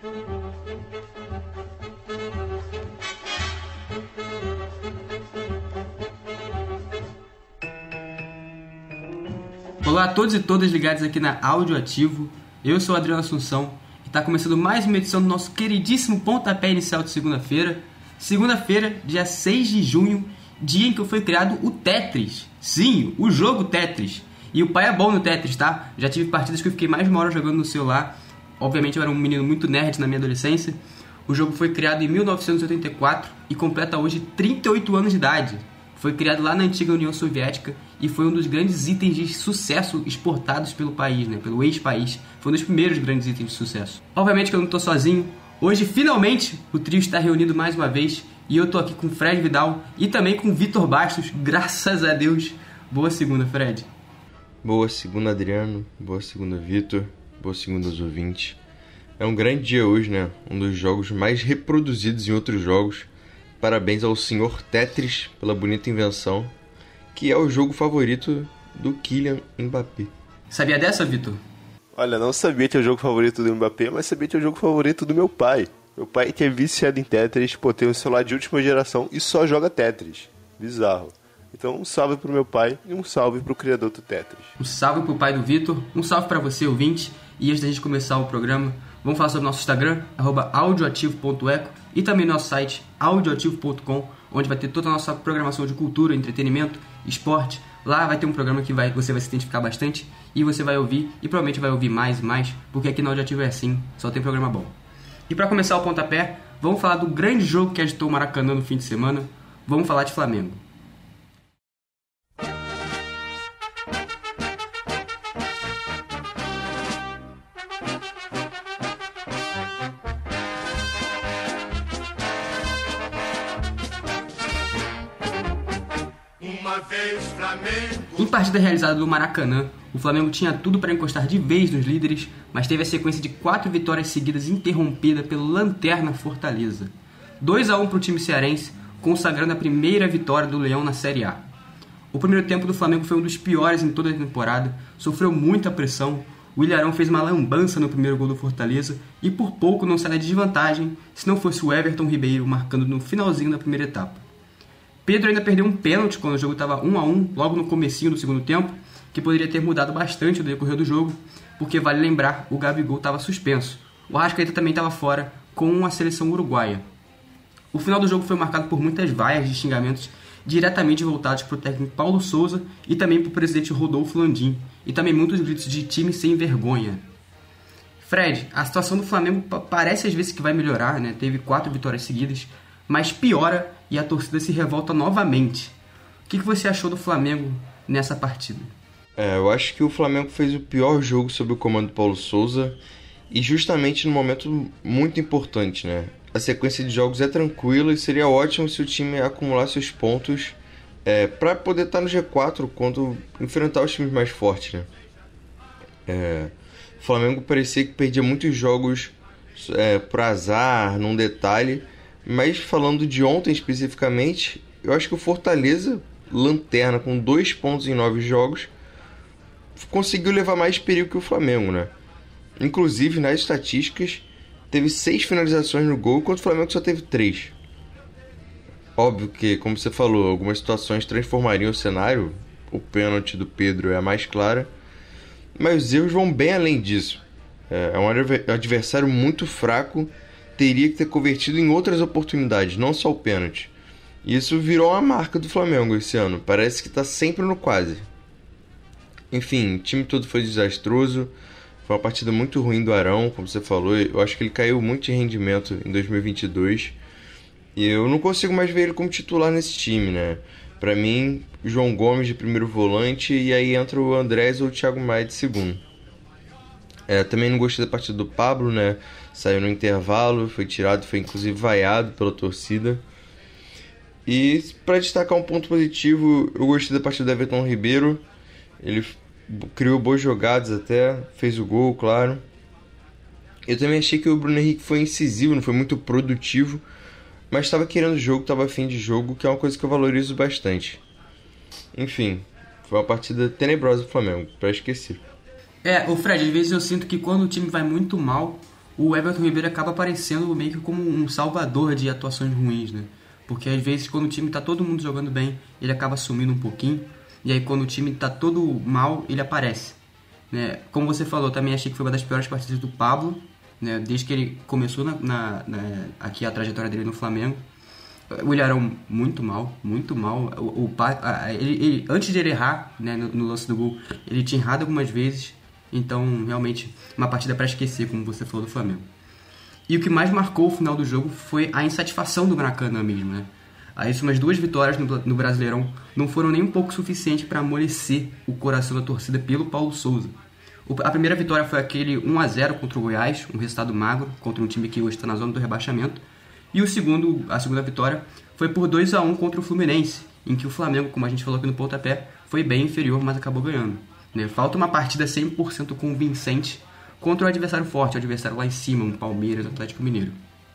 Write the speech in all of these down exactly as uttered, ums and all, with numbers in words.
Olá a todos e todas ligados aqui na Áudio Ativo. Eu sou o Adriano Assunção e está começando mais uma edição do nosso queridíssimo pontapé inicial de segunda-feira. Segunda-feira, dia seis de junho, dia em que foi criado o Tetris. Sim, o jogo Tetris. E o pai é bom no Tetris, tá? Já tive partidas que eu fiquei mais de uma hora jogando no celular. Obviamente eu era um menino muito nerd na minha adolescência. O jogo foi criado em mil novecentos e oitenta e quatro e completa hoje trinta e oito anos de idade. Foi criado lá na antiga União Soviética e foi um dos grandes itens de sucesso exportados pelo país, né? Pelo ex-país. Foi um dos primeiros grandes itens de sucesso. Obviamente que eu não estou sozinho. Hoje, finalmente, o trio está reunido mais uma vez e eu estou aqui com o Fred Vidal e também com o Vitor Bastos, graças a Deus. Boa segunda, Fred. Boa segunda, Adriano. Boa segunda, Vitor. Boa segunda aos ouvintes. É um grande dia hoje, né? Um dos jogos mais reproduzidos em outros jogos. Parabéns ao senhor Tetris pela bonita invenção, que é o jogo favorito do Kylian Mbappé. Sabia dessa, Vitor? Olha, não sabia que é o jogo favorito do Mbappé, mas sabia que é o jogo favorito do meu pai. Meu pai que é viciado em Tetris, pô, tem um celular de última geração e só joga Tetris. Bizarro. Então um salve pro meu pai e um salve pro criador do Tetris. Um salve pro pai do Vitor, um salve pra você, ouvinte. E antes da gente começar o programa, vamos falar sobre o nosso Instagram, arroba audioativo ponto eco, e também nosso site, audioativo ponto com, onde vai ter toda a nossa programação de cultura, entretenimento, esporte. Lá vai ter um programa que vai, você vai se identificar bastante e você vai ouvir, e provavelmente vai ouvir mais e mais, porque aqui na Audioativo é assim, só tem programa bom. E para começar o pontapé, vamos falar do grande jogo que agitou o Maracanã no fim de semana. Vamos falar de Flamengo. Em partida realizada no Maracanã, o Flamengo tinha tudo para encostar de vez nos líderes, mas teve a sequência de quatro vitórias seguidas interrompida pelo Lanterna Fortaleza. dois a um para o time cearense, consagrando a primeira vitória do Leão na Série A. O primeiro tempo do Flamengo foi um dos piores em toda a temporada, sofreu muita pressão, o Ilharão fez uma lambança no primeiro gol do Fortaleza e por pouco não sai da desvantagem se não fosse o Everton Ribeiro marcando no finalzinho da primeira etapa. Pedro ainda perdeu um pênalti quando o jogo estava um a um, logo no comecinho do segundo tempo, que poderia ter mudado bastante o decorrer do jogo, porque vale lembrar, o Gabigol estava suspenso. O Arrascaeta também estava fora, com a seleção uruguaia. O final do jogo foi marcado por muitas vaias de xingamentos diretamente voltados para o técnico Paulo Souza e também para o presidente Rodolfo Landim, e também muitos gritos de time sem vergonha. Fred, a situação do Flamengo parece às vezes que vai melhorar, né? Teve quatro vitórias seguidas, mas piora e a torcida se revolta novamente. O que você achou do Flamengo nessa partida? É, eu acho que o Flamengo fez o pior jogo sob o comando do Paulo Souza e justamente num momento muito importante, né? A sequência de jogos é tranquila e seria ótimo se o time acumulasse os pontos é, para poder estar no G quatro quando enfrentar os times mais fortes, né? É, o Flamengo parecia que perdia muitos jogos é, por azar, num detalhe. Mas falando de ontem especificamente, eu acho que o Fortaleza, lanterna com dois pontos em nove jogos, conseguiu levar mais perigo que o Flamengo, né? Inclusive, nas estatísticas, teve seis finalizações no gol, enquanto o Flamengo só teve três. Óbvio que, como você falou, algumas situações transformariam o cenário. O pênalti do Pedro é a mais clara. Mas os erros vão bem além disso. É um adversário muito fraco, teria que ter convertido em outras oportunidades, não só o pênalti. E isso virou uma marca do Flamengo esse ano. Parece que está sempre no quase. Enfim, o time todo foi desastroso. Foi uma partida muito ruim do Arão, como você falou. Eu acho que ele caiu muito de rendimento em dois mil e vinte e dois. E eu não consigo mais ver ele como titular nesse time, né? Para mim, João Gomes de primeiro volante e aí entra o Andrés ou o Thiago Maia de segundo. É, também não gostei da partida do Pablo, né? Saiu no intervalo, foi tirado, foi inclusive vaiado pela torcida. E para destacar um ponto positivo, eu gostei da partida do Everton Ribeiro. Ele criou boas jogadas até, fez o gol, claro. Eu também achei que o Bruno Henrique foi incisivo, não foi muito produtivo, mas estava querendo jogo, estava afim de jogo, que é uma coisa que eu valorizo bastante. Enfim, foi uma partida tenebrosa do Flamengo, para esquecer. É, o Fred, às vezes eu sinto que quando o time vai muito mal, o Everton Ribeiro acaba aparecendo meio que como um salvador de atuações ruins, né? Porque às vezes quando o time tá todo mundo jogando bem, ele acaba sumindo um pouquinho, e aí quando o time tá todo mal, ele aparece, né? Como você falou, eu também achei que foi uma das piores partidas do Pablo, né? Desde que ele começou na, na, na, aqui a trajetória dele no Flamengo. O Ilharão muito mal, muito mal. O, o, a, ele, ele, antes de ele errar, né, no, no lance do gol, ele tinha errado algumas vezes. Então, realmente, uma partida para esquecer, como você falou, do Flamengo. E o que mais marcou o final do jogo foi a insatisfação do Maracanã mesmo, né? Aí, umas duas vitórias no, no Brasileirão não foram nem um pouco suficientes para amolecer o coração da torcida pelo Paulo Souza. O, a primeira vitória foi aquele um a zero contra o Goiás, um resultado magro, contra um time que hoje está na zona do rebaixamento. E o segundo, a segunda vitória foi por dois a um contra o Fluminense, em que o Flamengo, como a gente falou aqui no pontapé, foi bem inferior, mas acabou ganhando. Né? Falta uma partida cem por cento convincente contra o adversário forte, o adversário lá em cima, um Palmeiras, Atlético Mineiro.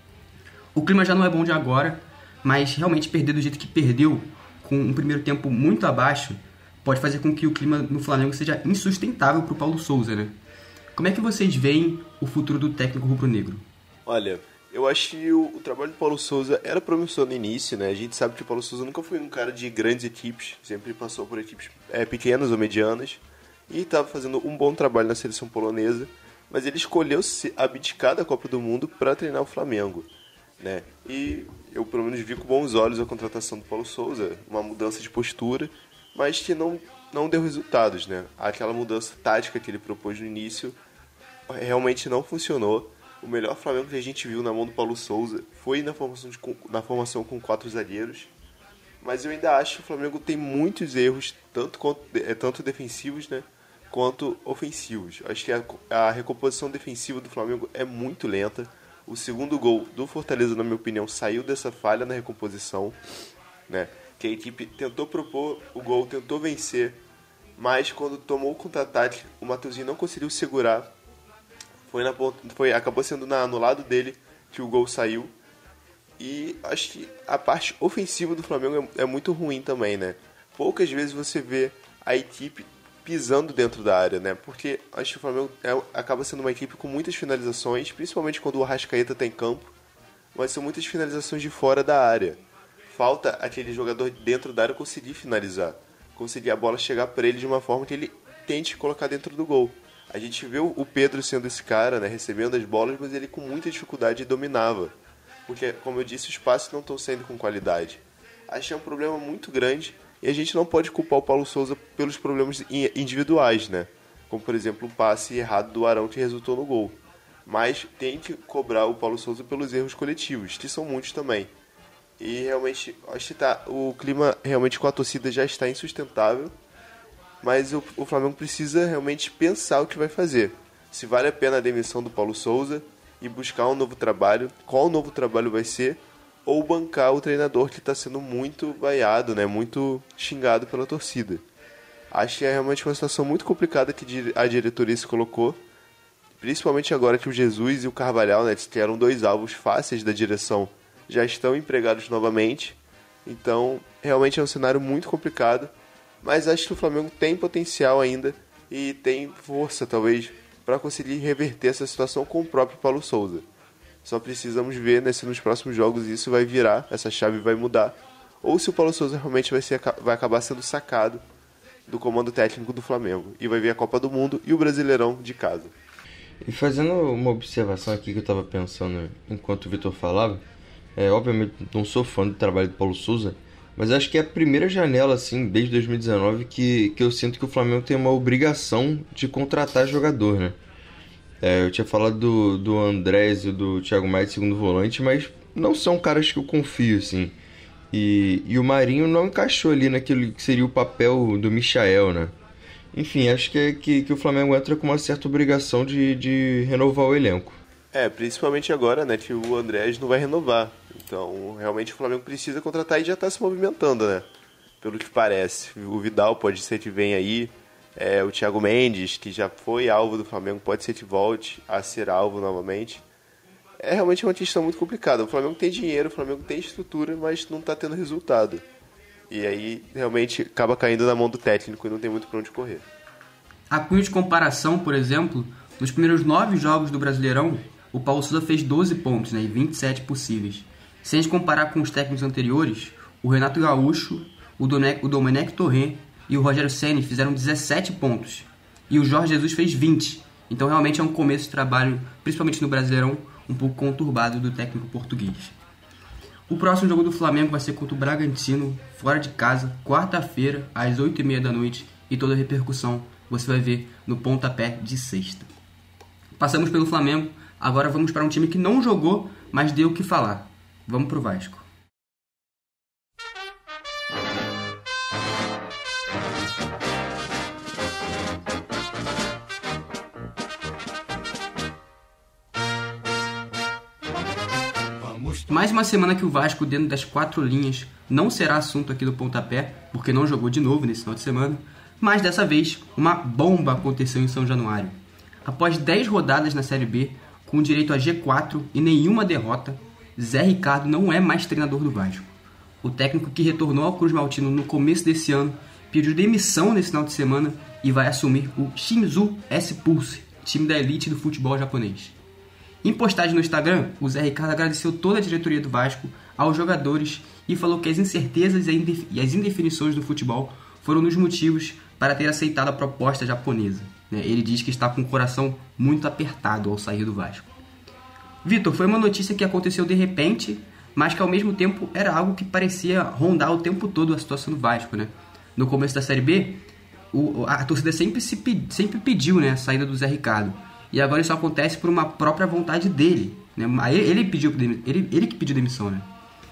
O clima já não é bom de agora, mas realmente perder do jeito que perdeu, com um primeiro tempo muito abaixo, pode fazer com que o clima no Flamengo seja insustentável para o Paulo Souza, né? Como é que vocês veem o futuro do técnico rubro-negro? Olha, eu acho que o, o trabalho do Paulo Souza era promissor no início, né? A gente sabe que o Paulo Souza nunca foi um cara de grandes equipes, sempre passou por equipes é, pequenas ou medianas, e estava fazendo um bom trabalho na seleção polonesa, mas ele escolheu se abdicar da Copa do Mundo para treinar o Flamengo, né? E eu pelo menos vi com bons olhos a contratação do Paulo Souza, uma mudança de postura, mas que não, não deu resultados, né? Aquela mudança tática que ele propôs no início realmente não funcionou. O melhor Flamengo que a gente viu na mão do Paulo Souza foi na formação, de, na formação com quatro zagueiros, mas eu ainda acho que o Flamengo tem muitos erros, tanto, tanto defensivos, né, quanto ofensivos. Acho que a, a recomposição defensiva do Flamengo é muito lenta. O segundo gol do Fortaleza, na minha opinião, saiu dessa falha na recomposição, né, que a equipe tentou propor o gol, tentou vencer, mas quando tomou o contra-ataque, o Matheusinho não conseguiu segurar. Foi na, foi, acabou sendo na, no lado dele que o gol saiu. E acho que a parte ofensiva do Flamengo é, é muito ruim também, né? Poucas vezes você vê a equipe pisando dentro da área, né? Porque acho que o Flamengo é, acaba sendo uma equipe com muitas finalizações, principalmente quando o Arrascaeta está em campo, mas são muitas finalizações de fora da área. Falta aquele jogador dentro da área conseguir finalizar, conseguir a bola chegar para ele de uma forma que ele tente colocar dentro do gol. A gente vê o Pedro sendo esse cara, né, recebendo as bolas, mas ele com muita dificuldade dominava. Porque, como eu disse, os passes não estão saindo com qualidade. Acho que é um problema muito grande e a gente não pode culpar o Paulo Souza pelos problemas individuais, né? Como, por exemplo, o passe errado do Arão que resultou no gol. Mas tem que cobrar o Paulo Souza pelos erros coletivos, que são muitos também. E realmente, acho que tá, o clima realmente com a torcida já está insustentável. Mas o, o Flamengo precisa realmente pensar o que vai fazer. Se vale a pena a demissão do Paulo Souza e buscar um novo trabalho, qual novo trabalho vai ser, ou bancar o treinador que está sendo muito vaiado, né, muito xingado pela torcida. Acho que é realmente uma situação muito complicada que a diretoria se colocou, principalmente agora que o Jesus e o Carvalhal, né, que eram dois alvos fáceis da direção, já estão empregados novamente. Então, realmente é um cenário muito complicado. Mas acho que o Flamengo tem potencial ainda e tem força, talvez, para conseguir reverter essa situação com o próprio Paulo Souza. Só precisamos ver, né, se nos próximos jogos isso vai virar, essa chave vai mudar, ou se o Paulo Souza realmente vai, ser, vai acabar sendo sacado do comando técnico do Flamengo e vai vir a Copa do Mundo e o Brasileirão de casa. E fazendo uma observação aqui que eu estava pensando enquanto o Vitor falava, é, obviamente não sou fã do trabalho do Paulo Souza, mas acho que é a primeira janela, assim, desde dois mil e dezenove, que, que eu sinto que o Flamengo tem uma obrigação de contratar jogador, né? É, eu tinha falado do, do Andrés e do Thiago Maia de segundo volante, mas não são caras que eu confio, assim. E, e o Marinho não encaixou ali naquilo que seria o papel do Michael, né? Enfim, acho que, é, que, que o Flamengo entra com uma certa obrigação de, de renovar o elenco. É, principalmente agora, né, que o Andrés não vai renovar. Então, realmente o Flamengo precisa contratar e já está se movimentando, né? Pelo que parece. O Vidal pode ser que venha aí. É, o Thiago Mendes, que já foi alvo do Flamengo, pode ser que volte a ser alvo novamente. É realmente uma questão muito complicada. O Flamengo tem dinheiro, o Flamengo tem estrutura, mas não está tendo resultado. E aí, realmente, acaba caindo na mão do técnico e não tem muito para onde correr. A cunho de comparação, por exemplo, nos primeiros nove jogos do Brasileirão, o Paulo Souza fez doze pontos, né, e vinte e sete possíveis. Se a gente comparar com os técnicos anteriores, o Renato Gaúcho, o Domenech Torrent e o Rogério Ceni fizeram dezessete pontos. E o Jorge Jesus fez vinte. Então realmente é um começo de trabalho, principalmente no Brasileirão, um pouco conturbado do técnico português. O próximo jogo do Flamengo vai ser contra o Bragantino, fora de casa, quarta-feira, às oito e meia da noite. E toda a repercussão você vai ver no pontapé de sexta. Passamos pelo Flamengo, agora vamos para um time que não jogou, mas deu o que falar. Vamos pro Vasco. Mais uma semana que o Vasco, dentro das quatro linhas, não será assunto aqui do pontapé, porque não jogou de novo nesse final de semana, mas dessa vez uma bomba aconteceu em São Januário. Após dez rodadas na Série B, com direito a G quatro e nenhuma derrota, Zé Ricardo não é mais treinador do Vasco. O técnico que retornou ao Cruz Maltino no começo desse ano pediu demissão nesse final de semana e vai assumir o Shimizu S-Pulse, time da elite do futebol japonês. Em postagem no Instagram, o Zé Ricardo agradeceu toda a diretoria do Vasco, aos jogadores e falou que as incertezas e as indefinições do futebol foram um dos motivos para ter aceitado a proposta japonesa. Ele diz que está com o coração muito apertado ao sair do Vasco. Vitor, foi uma notícia que aconteceu de repente, mas que ao mesmo tempo era algo que parecia rondar o tempo todo a situação do Vasco, né? No começo da Série B, o, a torcida sempre, se, sempre pediu, né, a saída do Zé Ricardo. E agora isso acontece por uma própria vontade dele, né? Ele, pediu, ele, ele que pediu demissão, né?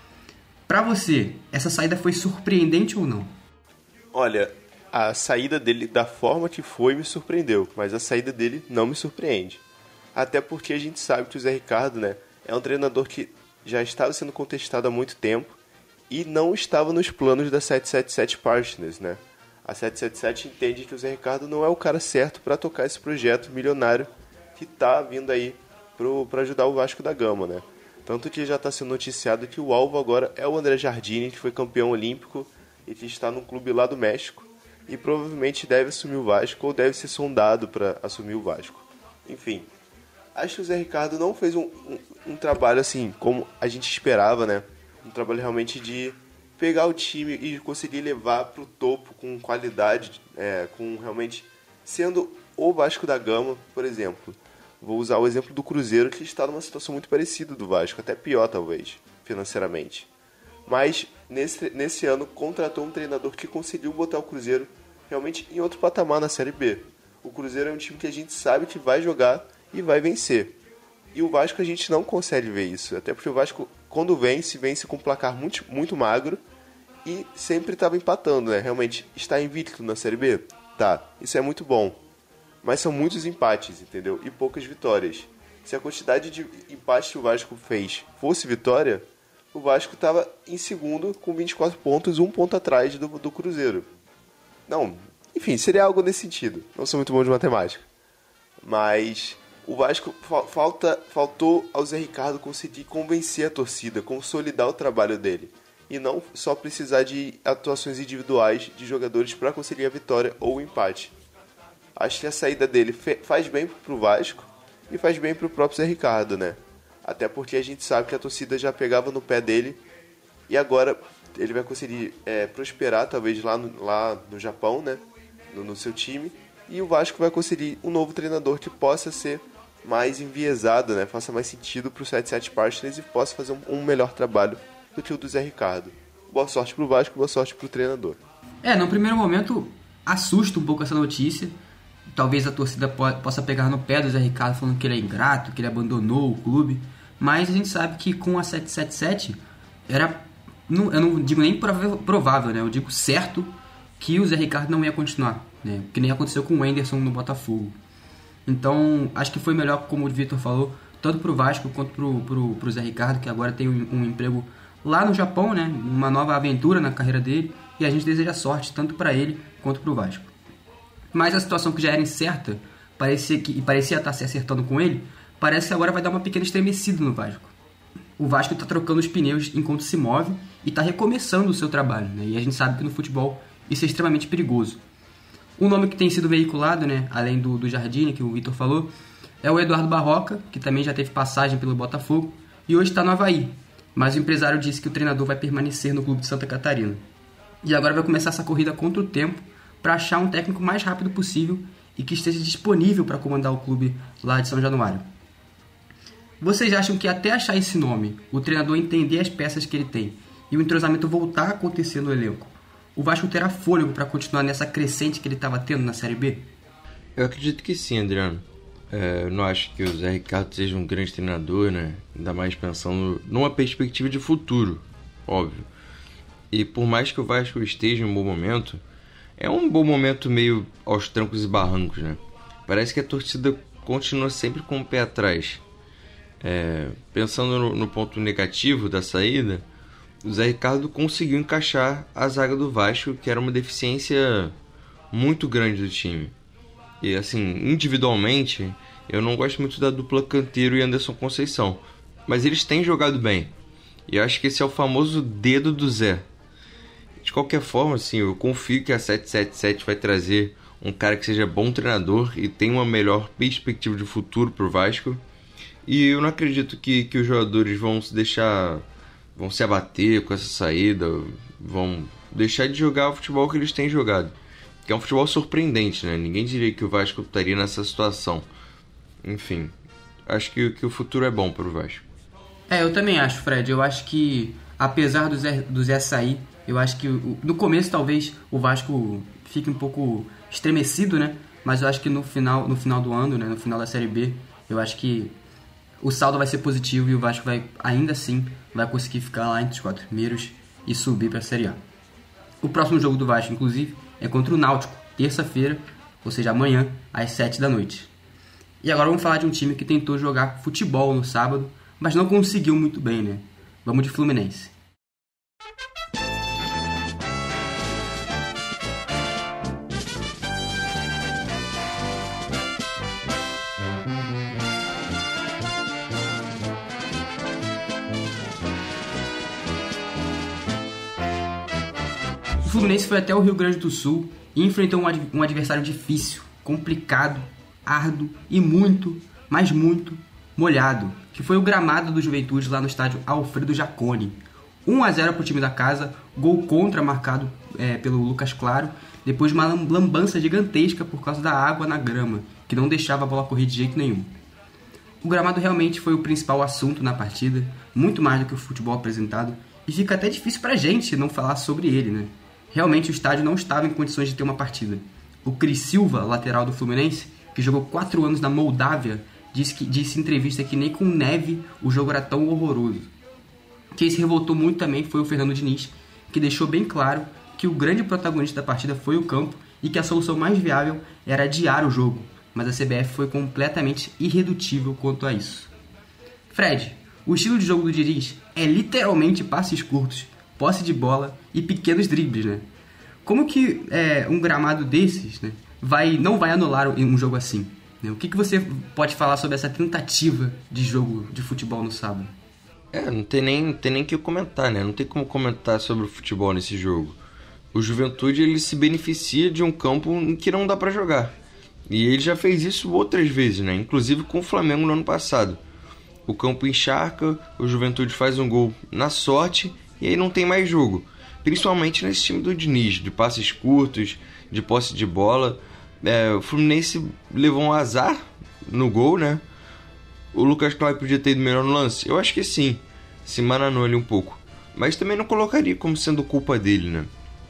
Pra você, essa saída foi surpreendente ou não? Olha, a saída dele da forma que foi me surpreendeu, mas a saída dele não me surpreende. Até porque a gente sabe que o Zé Ricardo, né, é um treinador que já estava sendo contestado há muito tempo e não estava nos planos da sete sete sete Partners, né? A sete sete sete entende que o Zé Ricardo não é o cara certo para tocar esse projeto milionário que está vindo aí para ajudar o Vasco da Gama, né? Tanto que já está sendo noticiado que o alvo agora é o André Jardine, que foi campeão olímpico e que está num clube lá do México e provavelmente deve assumir o Vasco ou deve ser sondado para assumir o Vasco. Enfim, acho que o Zé Ricardo não fez um, um, um trabalho assim como a gente esperava, né? Um trabalho realmente de pegar o time e conseguir levar para o topo com qualidade, é, com realmente sendo o Vasco da Gama, por exemplo. Vou usar o exemplo do Cruzeiro, que está numa situação muito parecida do Vasco, até pior talvez, financeiramente. Mas nesse, nesse ano contratou um treinador que conseguiu botar o Cruzeiro realmente em outro patamar na Série B. O Cruzeiro é um time que a gente sabe que vai jogar e vai vencer. E o Vasco a gente não consegue ver isso, até porque o Vasco, quando vence, vence com um placar muito, muito magro e sempre estava empatando, né? Realmente, está invicto na Série B? Tá, isso é muito bom. Mas são muitos empates, entendeu? E poucas vitórias. Se a quantidade de empates que o Vasco fez fosse vitória, o Vasco estava em segundo com vinte e quatro pontos, um ponto atrás do, do Cruzeiro. Não, enfim, seria algo nesse sentido. Não sou muito bom de matemática. Mas o Vasco falta, faltou ao Zé Ricardo conseguir convencer a torcida, consolidar o trabalho dele. E não só precisar de atuações individuais de jogadores para conseguir a vitória ou o empate. Acho que a saída dele faz bem pro Vasco e faz bem pro próprio Zé Ricardo, né? Até porque a gente sabe que a torcida já pegava no pé dele e agora ele vai conseguir é, prosperar, talvez lá no, lá no Japão, né? No, no seu time. E o Vasco vai conseguir um novo treinador que possa ser mais enviesado, né? Faça mais sentido pro sete sete Partners e possa fazer um, um melhor trabalho do que o do Zé Ricardo. Boa sorte pro Vasco, boa sorte pro treinador. É, no primeiro momento assusta um pouco essa notícia. Talvez a torcida possa pegar no pé do Zé Ricardo falando que ele é ingrato, que ele abandonou o clube. Mas a gente sabe que com a sete sete sete era, não, eu não digo nem provável, né? Eu digo certo que o Zé Ricardo não ia continuar, né? Que nem aconteceu com o Anderson no Botafogo. Então acho que foi melhor, como o Vitor falou, tanto pro Vasco quanto pro, pro, pro Zé Ricardo, que agora tem um, um emprego lá no Japão, né? Uma nova aventura na carreira dele. E a gente deseja sorte tanto para ele quanto pro Vasco. Mas a situação que já era incerta parecia que, e parecia estar se acertando com ele, parece que agora vai dar uma pequena estremecida no Vasco. O Vasco está trocando os pneus enquanto se move e está recomeçando o seu trabalho, né? E a gente sabe que no futebol isso é extremamente perigoso. O nome que tem sido veiculado, né, além do, do Jardine, que o Vitor falou, é o Eduardo Barroca, que também já teve passagem pelo Botafogo e hoje está no Avaí, mas o empresário disse que o treinador vai permanecer no clube de Santa Catarina. E agora vai começar essa corrida contra o tempo para achar um técnico mais rápido possível e que esteja disponível para comandar o clube lá de São Januário. Vocês acham que até achar esse nome, o treinador entender as peças que ele tem e o entrosamento voltar a acontecer no elenco, o Vasco terá fôlego para continuar nessa crescente que ele estava tendo na Série B? Eu acredito que sim, Adriano. É, eu não acho que o Zé Ricardo seja um grande treinador, né? Ainda mais pensando numa perspectiva de futuro, óbvio. E por mais que o Vasco esteja em um bom momento, é um bom momento meio aos trancos e barrancos, né? Parece que a torcida continua sempre com o pé atrás. É, pensando no, no ponto negativo da saída, o Zé Ricardo conseguiu encaixar a zaga do Vasco, que era uma deficiência muito grande do time. E assim, individualmente, eu não gosto muito da dupla Canteiro e Anderson Conceição, mas eles têm jogado bem. E eu acho que esse é o famoso dedo do Zé. De qualquer forma, assim, eu confio que a sete sete sete vai trazer um cara que seja bom treinador e tenha uma melhor perspectiva de futuro para o Vasco. E eu não acredito que, que os jogadores vão se deixar, vão se abater com essa saída, vão deixar de jogar o futebol que eles têm jogado. Que é um futebol surpreendente, né? Ninguém diria que o Vasco estaria nessa situação. Enfim, acho que, que o futuro é bom para o Vasco. É, eu também acho, Fred. Eu acho que, apesar do Zé, do Zé sair, eu acho que no começo talvez o Vasco fique um pouco estremecido, né? Mas eu acho que no final, no final do ano, né? No final da Série B, eu acho que o saldo vai ser positivo e o Vasco vai, ainda assim, vai conseguir ficar lá entre os quatro primeiros e subir para a Série A. O próximo jogo do Vasco, inclusive, é contra o Náutico, terça-feira, ou seja, amanhã, às sete da noite. E agora vamos falar de um time que tentou jogar futebol no sábado, mas não conseguiu muito bem, né? Vamos de Fluminense. O Fluminense foi até o Rio Grande do Sul e enfrentou um, ad- um adversário difícil, complicado, árduo e muito, mas muito, molhado, que foi o gramado do Juventude lá no estádio Alfredo Jaconi. um a zero para o time da casa, gol contra marcado é, pelo Lucas Claro, depois de uma lambança gigantesca por causa da água na grama, que não deixava a bola correr de jeito nenhum. O gramado realmente foi o principal assunto na partida, muito mais do que o futebol apresentado, e fica até difícil pra gente não falar sobre ele, né? Realmente o estádio não estava em condições de ter uma partida. O Cris Silva, lateral do Fluminense, que jogou quatro anos na Moldávia, disse, que, disse em entrevista que nem com neve o jogo era tão horroroso. Quem se revoltou muito também foi o Fernando Diniz, que deixou bem claro que o grande protagonista da partida foi o campo e que a solução mais viável era adiar o jogo, mas a C B F foi completamente irredutível quanto a isso. Fred, o estilo de jogo do Diniz é literalmente passes curtos, posse de bola e pequenos dribles, né? Como que é, um gramado desses, né, vai, não vai anular um jogo assim? Né? O que, que você pode falar sobre essa tentativa de jogo de futebol no sábado? É, não tem nem, tem nem que comentar, né? Não tem como comentar sobre o futebol nesse jogo. O Juventude, ele se beneficia de um campo em que não dá pra jogar. E ele já fez isso outras vezes, né? Inclusive com o Flamengo no ano passado. O campo encharca, o Juventude faz um gol na sorte e aí não tem mais jogo. Principalmente nesse time do Diniz, de passes curtos, de posse de bola. É, o Fluminense levou um azar no gol, né? O Lucas Claro podia ter ido melhor no lance? Eu acho que sim, se mananou ali um pouco. Mas também não colocaria como sendo culpa dele, né?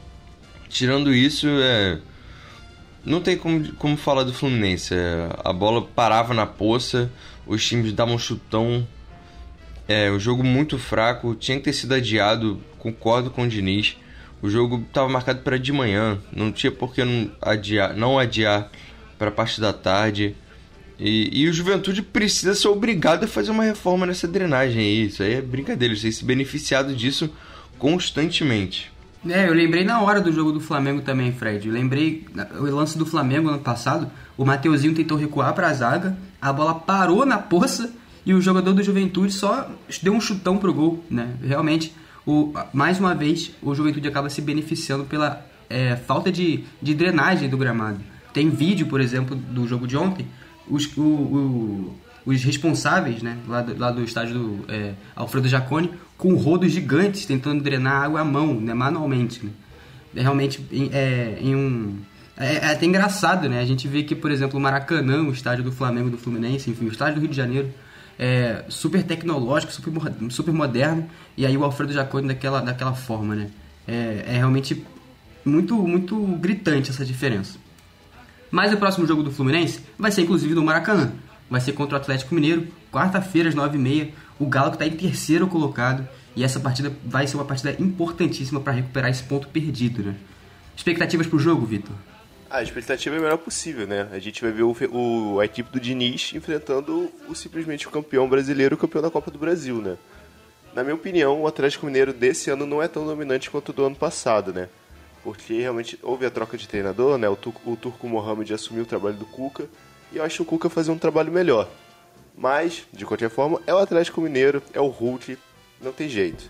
Tirando isso, é... não tem como, como falar do Fluminense. É... A bola parava na poça, os times davam um chutão. É um jogo muito fraco, tinha que ter sido adiado, concordo com o Diniz. O jogo estava marcado para de manhã, não tinha por que não adiar, não adiar para a parte da tarde. E, e o Juventude precisa ser obrigado a fazer uma reforma nessa drenagem aí. Isso aí é brincadeira, eles têm se beneficiado disso constantemente. É, eu lembrei na hora do jogo do Flamengo também, Fred. Eu lembrei o lance do Flamengo ano passado. O Mateuzinho tentou recuar para a zaga, a bola parou na poça e o jogador do Juventude só deu um chutão pro gol, né? Realmente, o, mais uma vez, o Juventude acaba se beneficiando pela é, falta de, de drenagem do gramado. Tem vídeo, por exemplo, do jogo de ontem, os, o, o, os responsáveis, né, lá do, lá do estádio do é, Alfredo Jaconi, com rodos gigantes tentando drenar água à mão, né, manualmente. Né? É realmente é, em um... É, é até engraçado, né? A gente vê que, por exemplo, o Maracanã, o estádio do Flamengo, do Fluminense, enfim, o estádio do Rio de Janeiro, é super tecnológico, super, super moderno, e aí o Alfredo Jaconi daquela, daquela forma, né? É, é realmente muito, muito gritante essa diferença. Mas o próximo jogo do Fluminense vai ser, inclusive, no Maracanã. Vai ser contra o Atlético Mineiro, quarta-feira, às nove e meia. O Galo que está em terceiro colocado, e essa partida vai ser uma partida importantíssima para recuperar esse ponto perdido, né? Expectativas para o jogo, Vitor? A expectativa é a melhor possível, né? A gente vai ver o, o, a equipe do Diniz enfrentando o, simplesmente o campeão brasileiro, o campeão da Copa do Brasil, né? Na minha opinião, o Atlético Mineiro desse ano não é tão dominante quanto o do ano passado, né? Porque realmente houve a troca de treinador, né? O, Turco, o Turco Mohamed assumiu o trabalho do Cuca e eu acho que o Cuca fazer um trabalho melhor. Mas, de qualquer forma, é o Atlético Mineiro, é o Hulk, não tem jeito.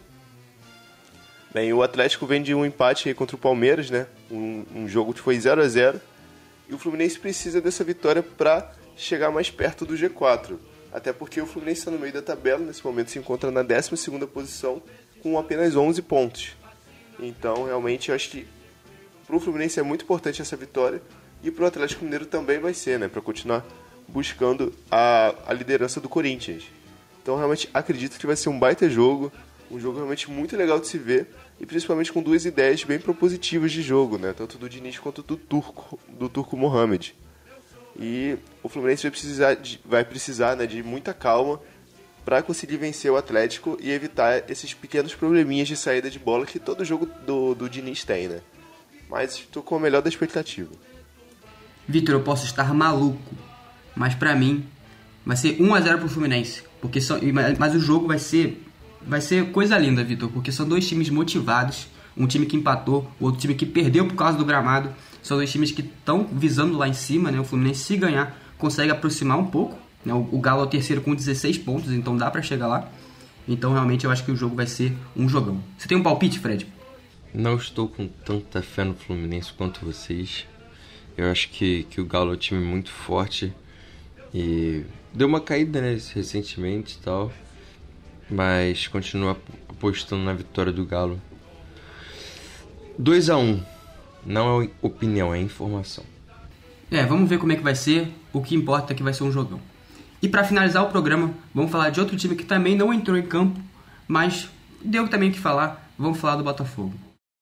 Bem, o Atlético vem de um empate aí contra o Palmeiras, né? Um, um jogo que foi zero a zero. E o Fluminense precisa dessa vitória para chegar mais perto do G quatro. Até porque o Fluminense está no meio da tabela, nesse momento se encontra na décima segunda posição, com apenas onze pontos. Então, realmente, eu acho que para o Fluminense é muito importante essa vitória. E para o Atlético Mineiro também vai ser, né? Para continuar buscando a, a liderança do Corinthians. Então, realmente, acredito que vai ser um baita jogo. Um jogo realmente muito legal de se ver. E principalmente com duas ideias bem propositivas de jogo, né? Tanto do Diniz quanto do Turco, do Turco Mohamed. E o Fluminense vai precisar, de, vai precisar né, de muita calma para conseguir vencer o Atlético e evitar esses pequenos probleminhas de saída de bola que todo jogo do, do Diniz tem, né? Mas estou com a melhor da expectativa. Vitor, eu posso estar maluco, mas para mim vai ser um a zero pro Fluminense. Porque só, mas o jogo vai ser... Vai ser coisa linda, Vitor, porque são dois times motivados, um time que empatou, o outro time que perdeu por causa do gramado. São dois times que estão visando lá em cima, né? O Fluminense, se ganhar, consegue aproximar um pouco, né? O Galo é o terceiro com dezesseis pontos, então dá pra chegar lá. Então, realmente, eu acho que o jogo vai ser um jogão. Você tem um palpite, Fred? Não estou com tanta fé no Fluminense quanto vocês. Eu acho que, que o Galo é um time muito forte e deu uma caída, né, recentemente e tal. Mas continua apostando na vitória do Galo. dois a um. Não é opinião, é informação. É, vamos ver como é que vai ser. O que importa é que vai ser um jogão. E para finalizar o programa, vamos falar de outro time que também não entrou em campo, mas deu também o que falar. Vamos falar do Botafogo.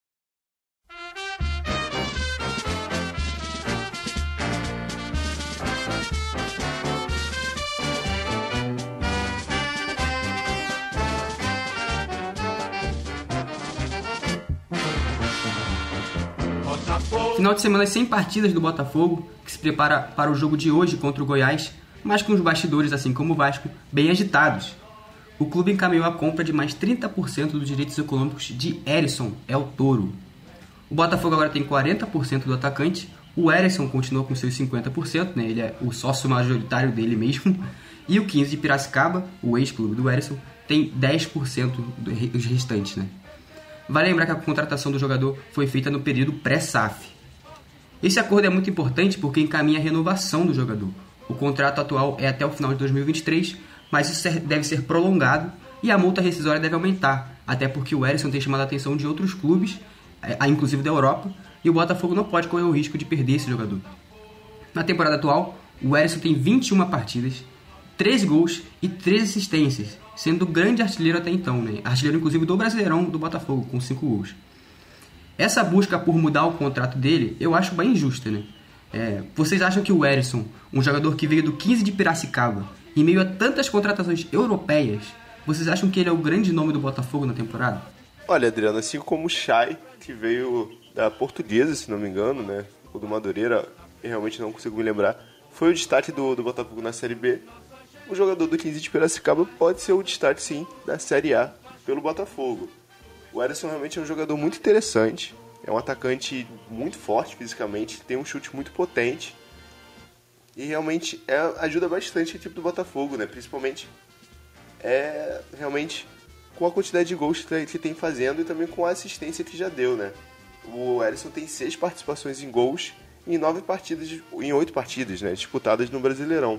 Final de semana sem partidas do Botafogo, que se prepara para o jogo de hoje contra o Goiás, mas com os bastidores, assim como o Vasco, bem agitados. O clube encaminhou a compra de mais trinta por cento dos direitos econômicos de Hérisson El Toro. O Botafogo agora tem quarenta por cento do atacante, o Hérisson continua com seus cinquenta por cento, né? Ele é o sócio majoritário dele mesmo, e o quinze de Piracicaba, o ex-clube do Hérisson, tem dez por cento dos restantes, né? Vale lembrar que a contratação do jogador foi feita no período pré-S A F. Esse acordo é muito importante porque encaminha a renovação do jogador. O contrato atual é até o final de dois mil e vinte e três, mas isso deve ser prolongado e a multa rescisória deve aumentar, até porque o Hérisson tem chamado a atenção de outros clubes, inclusive da Europa, e o Botafogo não pode correr o risco de perder esse jogador. Na temporada atual, o Hérisson tem vinte e uma partidas, treze gols e treze assistências, sendo grande artilheiro até então, né? Artilheiro inclusive do Brasileirão do Botafogo, com cinco gols. Essa busca por mudar o contrato dele, eu acho bem injusta, né? É, vocês acham que o Hérisson, um jogador que veio do quinze de Piracicaba, em meio a tantas contratações europeias, vocês acham que ele é o grande nome do Botafogo na temporada? Olha, Adriano, assim como o Chay, que veio da Portuguesa, se não me engano, né? O do Madureira, eu realmente não consigo me lembrar, foi o destaque do, do Botafogo na Série B. O jogador do quinze de Piracicaba pode ser o destaque, sim, da Série A pelo Botafogo. O Hérisson realmente é um jogador muito interessante, é um atacante muito forte fisicamente, tem um chute muito potente e realmente é, ajuda bastante a equipe do Botafogo, né? Principalmente é, realmente com a quantidade de gols que tem fazendo e também com a assistência que já deu, né? O Hérisson tem seis participações em gols em nove partidas, em oito partidas, né, disputadas no Brasileirão.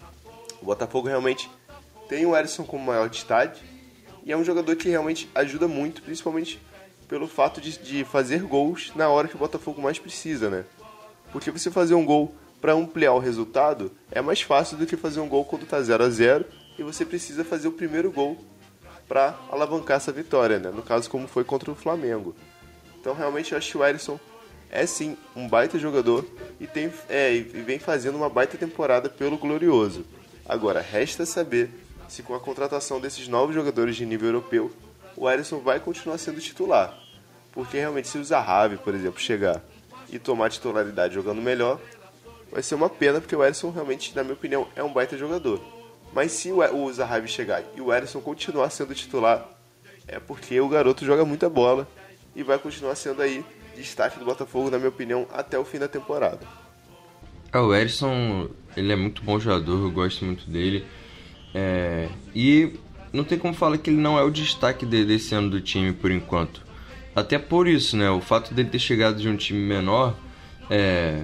O Botafogo realmente tem o Erisson como maior destaque e é um jogador que realmente ajuda muito, principalmente pelo fato de, de fazer gols na hora que o Botafogo mais precisa, né? Porque você fazer um gol para ampliar o resultado é mais fácil do que fazer um gol quando está zero a zero e você precisa fazer o primeiro gol para alavancar essa vitória, né? No caso, como foi contra o Flamengo. Então, realmente, eu acho que o Erisson é, sim, um baita jogador e, tem, é, e vem fazendo uma baita temporada pelo Glorioso. Agora, resta saber se com a contratação desses novos jogadores de nível europeu, o Erisson vai continuar sendo titular. Porque, realmente, se o Zahavi, por exemplo, chegar e tomar titularidade jogando melhor, vai ser uma pena, porque o Erisson, realmente, na minha opinião, é um baita jogador. Mas se o Zahavi chegar e o Erisson continuar sendo titular, é porque o garoto joga muita bola e vai continuar sendo aí destaque do Botafogo, na minha opinião, até o fim da temporada. Ah, o Erisson, ele é muito bom jogador, eu gosto muito dele. É... E não tem como falar que ele não é o destaque desse ano do time por enquanto. Até por isso, né? O fato dele ter chegado de um time menor, é...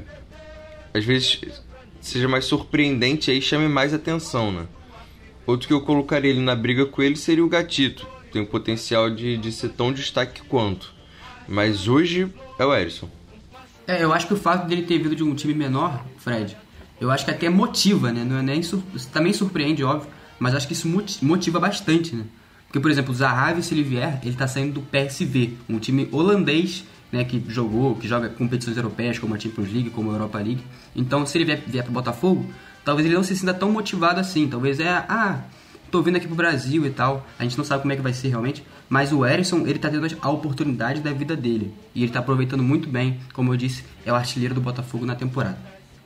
às vezes seja mais surpreendente e chame mais atenção, né? Outro que eu colocaria ele na briga com ele seria o Gatito. Tem o potencial de, de ser tão destaque quanto. Mas hoje é o Erisson. É, eu acho que o fato dele ter vindo de um time menor, Fred, eu acho que até motiva, né? Não é nem sur... Também surpreende, óbvio, mas acho que isso motiva bastante, né? Porque, por exemplo, o Zahavi, se ele vier, ele tá saindo do P S V, um time holandês, né, que jogou, que joga competições europeias, como a Champions League, como a Europa League. Então, se ele vier, vier pro Botafogo, talvez ele não se sinta tão motivado assim. Talvez é, ah, tô vindo aqui pro Brasil e tal. A gente não sabe como é que vai ser realmente. Mas o Erisson, ele tá tendo a oportunidade da vida dele. E ele tá aproveitando muito bem. Como eu disse, é o artilheiro do Botafogo na temporada.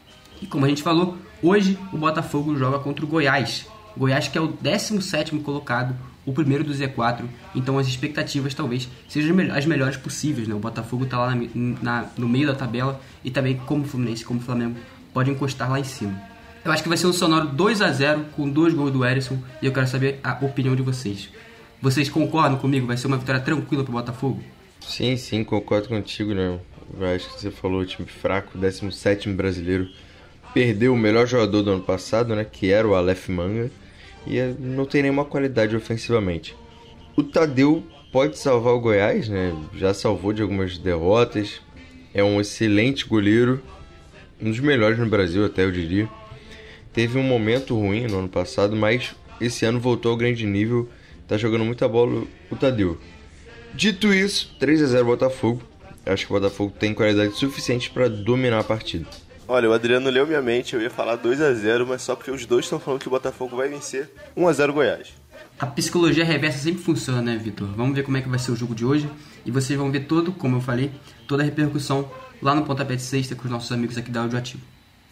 E como a gente falou, hoje o Botafogo joga contra o Goiás. Goiás que é o décimo sétimo colocado, o primeiro do Z quatro. Então as expectativas talvez sejam as melhores possíveis, né? O Botafogo tá lá na, na, no meio da tabela. E também, como o Fluminense, como o Flamengo, pode encostar lá em cima. Eu acho que vai ser um sonoro dois a zero com dois gols do Erisson e eu quero saber a opinião de vocês. Vocês concordam comigo? Vai ser uma vitória tranquila pro Botafogo? Sim, sim, concordo contigo, né? Eu acho que você falou, time fraco, décimo sétimo brasileiro. Perdeu o melhor jogador do ano passado, né? Que era o Aleph Manga. E não tem nenhuma qualidade ofensivamente. O Tadeu pode salvar o Goiás, né? Já salvou de algumas derrotas. É um excelente goleiro. Um dos melhores no Brasil, até eu diria. Teve um momento ruim no ano passado, mas esse ano voltou ao grande nível. Tá jogando muita bola o Tadeu. Dito isso, três a zero Botafogo. Acho que o Botafogo tem qualidade suficiente para dominar a partida. Olha, o Adriano leu minha mente, eu ia falar dois a zero, mas só porque os dois estão falando que o Botafogo vai vencer um a zero Goiás. A psicologia reversa sempre funciona, né, Vitor? Vamos ver como é que vai ser o jogo de hoje. E vocês vão ver todo, como eu falei, toda a repercussão lá no Pontapé de Sexta com os nossos amigos aqui da Audioativo.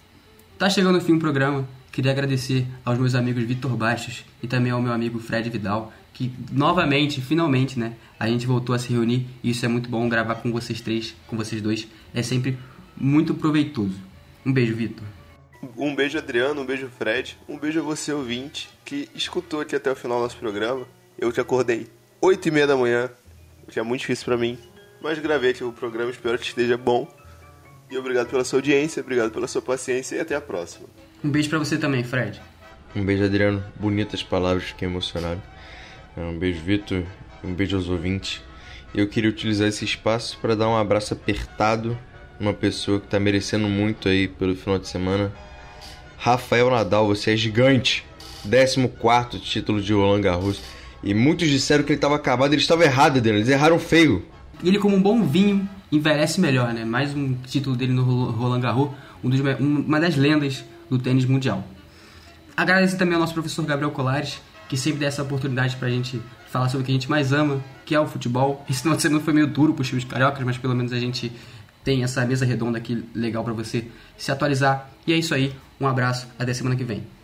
Tá chegando o fim do programa. Queria agradecer aos meus amigos Vitor Bastos e também ao meu amigo Fred Vidal, que novamente, finalmente, né, a gente voltou a se reunir e isso é muito bom gravar com vocês três, com vocês dois. É sempre muito proveitoso. Um beijo, Vitor. Um beijo, Adriano, um beijo, Fred. Um beijo a você, ouvinte, que escutou aqui até o final do nosso programa. Eu te acordei oito e meia da manhã, o que é muito difícil pra mim, mas gravei aqui o programa, espero que esteja bom. E obrigado pela sua audiência, obrigado pela sua paciência e até a próxima. Um beijo pra você também, Fred. Um beijo, Adriano. Bonitas palavras, fiquei emocionado. Um beijo, Vitor. Um beijo aos ouvintes. Eu queria utilizar esse espaço para dar um abraço apertado uma pessoa que está merecendo muito aí pelo final de semana. Rafael Nadal, você é gigante. décimo quarto título de Roland Garros. E muitos disseram que ele estava acabado, ele estava errado, Adriano. Eles erraram feio. Ele, como um bom vinho, envelhece melhor, né? Mais um título dele no Roland Garros, um dos, uma das lendas do tênis mundial. Agradecer também ao nosso professor Gabriel Colares, que sempre dá essa oportunidade pra gente falar sobre o que a gente mais ama, que é o futebol. Esse final de semana foi meio duro pros times cariocas, mas pelo menos a gente tem essa mesa redonda aqui legal pra você se atualizar. E é isso aí, um abraço, até semana que vem.